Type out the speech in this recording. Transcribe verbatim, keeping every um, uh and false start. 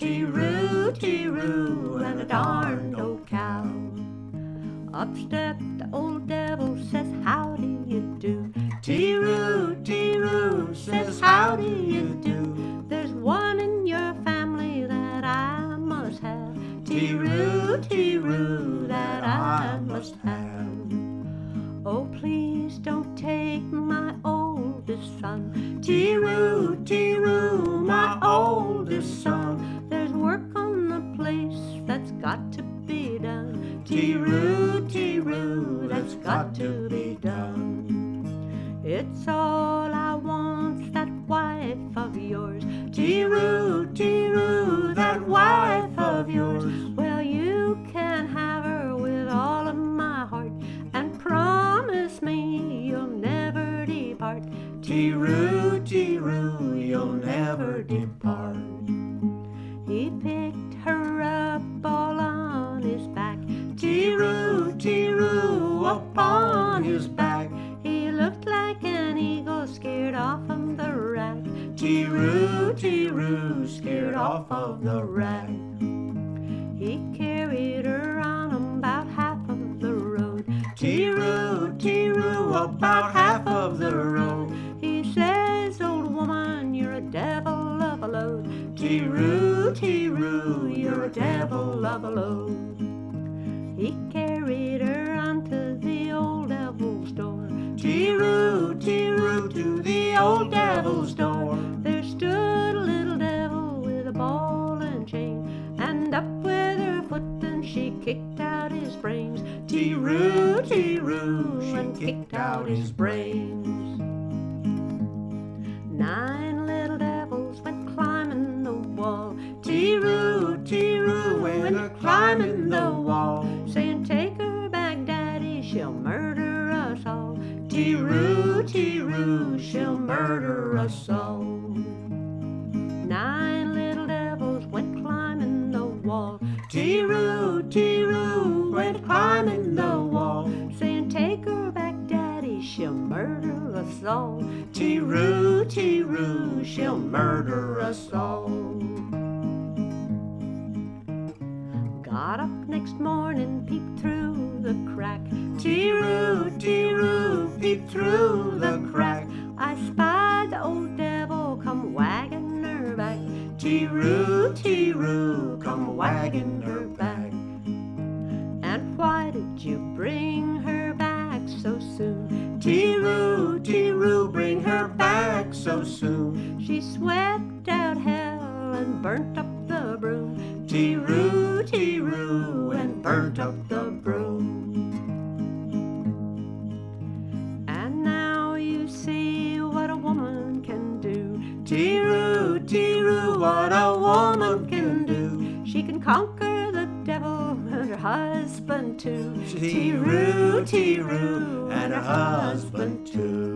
Tee-roo, tee-roo, and a darned old cow. Up stepped the old devil, says, how do you do? Tee-roo, tee-roo, says, how do you do? There's one in your family that I must have. Tee-roo, tee-roo, that I must have. Oh, please don't take my oldest son. Tee-roo, tee-roo, my oldest son. There's work on the place that's got to be done. Tee-roo, tee-roo, that's got to be done. It's all I want, that wife of yours. Tee-roo, tee-roo, that wife of yours. Well, you can have her with all of my heart, and promise me you'll never depart. Tee-roo, tee-roo, you'll never depart. He picked her up all on his back. Tee-roo, tee-roo, up on his back. He looked like an eagle scared off of the rack. Tee-roo, tee-roo, scared off of the rack. He carried her on about half of the road. Tee-roo, tee-roo, about half of the road. He says, old woman, you're a devil of a load. Tee-roo, tee-roo, you're a devil of a load. He carried her onto the old devil's door. Tee-roo, tee-roo, to the old devil's door. There stood a little devil with a ball and chain, and up with her foot and she kicked out his brains. Tee-roo, tee-roo, and kicked out his brains. Nine little devils went climbing the wall. Tee-roo, tee-roo, went climbing the wall, saying, take her back, Daddy, she'll murder us all. Tee-roo, tee-roo, she'll murder us all. Nine little devils went climbing the wall. Tee-roo, tee-roo, went climbing the wall, saying, take her back, Daddy, she'll murder us all. Tee-roo, tee-roo, she'll murder us all. Got up next morning, peeped through the crack. Tee-roo, tee-roo, peeped through the crack. I spied the old devil come wagging her back. Tee-roo, tee-roo, come wagging her back. And why did you bring her back so soon? Tee-roo, tee-roo, bring her back so soon. She swept out hell and burnt up the broom. Tee-roo, tee-roo, and burnt up the broom. And now you see what a woman can do. Tee-roo, tee-roo, what a woman can do. She can conquer the devil and her husband too. Tee-roo, tee-roo, and her husband too.